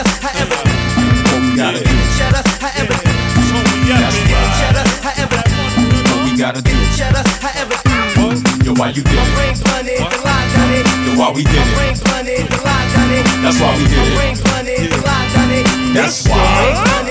cheddar, however. What we gotta do. Cheddar, however. That's right. Cheddar, however. What we gotta do. Cheddar, however. Yo, why you did it? Brain blunted, the lie done it. Yo, why we did it? Brain blunted, the lie done it. That's why we did it. Brain blunted, the lie done it. That's why.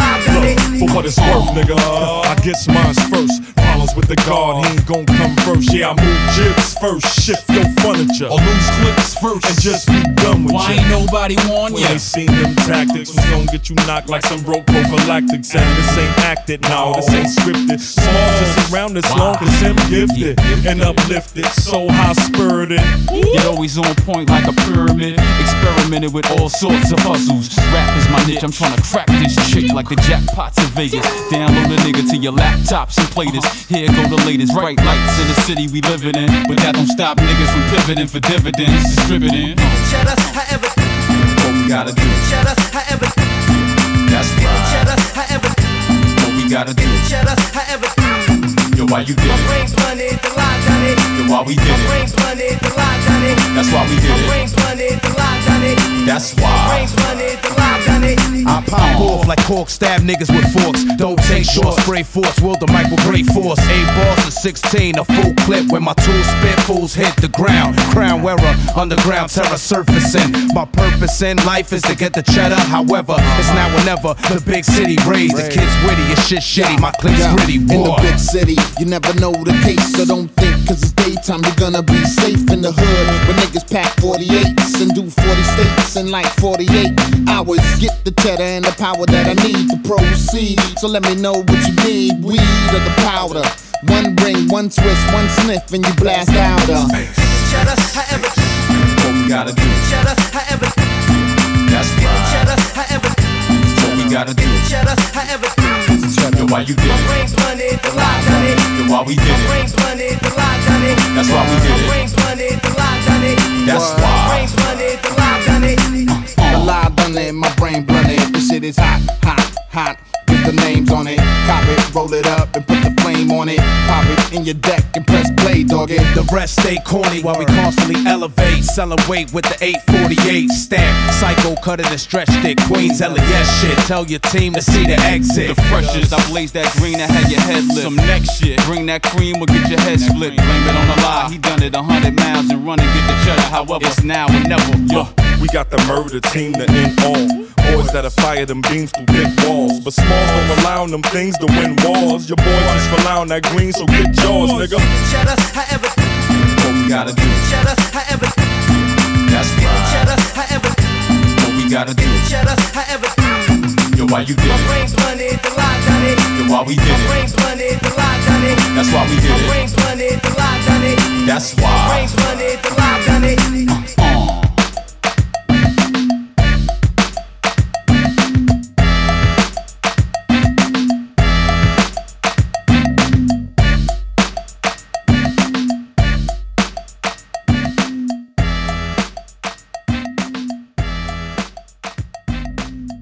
For what it's worth, nigga, I guess mine's first. Problems with the guard, he ain't gon' come first. Yeah, I move jibs first, shift your furniture, or lose clips first, and just be done with Why ain't nobody warn ya? They seen them tactics, we gon' get you knocked like some broke prophylactics. And this ain't acted, no, this ain't scripted. Small just around as long as him gifted and uplifted, so high spirited. Get always on point like a pyramid. Experimented with all sorts of hustles. Rap is my niche, I'm tryna crack this chick like the jackpots in Vegas. Download a nigga to your laptops and play this. Here go the latest bright lights in the city we living in. But that don't stop niggas from pivoting for dividends. Distributing. Cheddar, however. What we gotta do. Cheddar, however. That's right. Cheddar, however. What we gotta do. Cheddar, however. Yo, why you did it? Brain blunted, the lie done it. Yo, why we did it? Brain blunted, the lie done it. That's why we did it. Brain blunted, the lie done it. That's why. Brain blunted, the lie done it. I pop off like cork, stab niggas with forks. Don't take short, spray force, will the mic with great force. 8 balls to 16, a full clip when my tools spit, fools hit the ground. Crown wearer, underground terror surfacing. My purpose in life is to get the cheddar. However, it's now or never. The big city raised, the kids witty, it's shit shitty. My clip's gritty, in the big city, you never know the case, so don't think 'cause it's daytime you're gonna be safe in the hood. When niggas pack 48s and do 40 states in like 48 hours. Get the cheddar and the power that I need to proceed. So let me know what you need, weed or the powder. One ring, one twist, one sniff, and you blast out. Cheddar, however. What we gotta do. Cheddar, however. That's right. Cheddar, however. What we gotta do. Cheddar, however. Yo, why you did it? Brain blunted, the lie done it. Yo, why we did it? Brain blunted, the lie done it. That's why we did it. Brain blunted, the lie done it. That's why. Brain blunted, the lie done it. The lie done it, my brain blunted. This shit is hot, hot, hot. Put the names on it, cop it, roll it up and put the flame on it. Pop it in your deck and press play, dog it. the rest stay corny while we constantly elevate. Selling weight with the 848 stamp. Psycho cutting and stretch stick. Queens LES shit. Tell your team to see the exit. The freshest, I blaze that green that had your head lit. Some next shit, bring that cream or get your head split. Blame it on the lie, he done it 100 miles and run and get the cheddar. However, it's now or never. We got the murder team to end all. Boys that'll fire them beams through big walls. But smalls don't rely on them things to win wars. Your boys just rely on that green, so get yours, nigga. Cheddar, however. What we gotta do. Cheddar, however. That's right. Cheddar, however. What we gotta do. Cheddar, however. Yo, why you did it? Brain blunted, the lie done it. Yo, why we did it? Brain blunted, the lie done it. That's why we did it. Brain blunted, the lie done it. That's why. Brain blunted, the lie done it.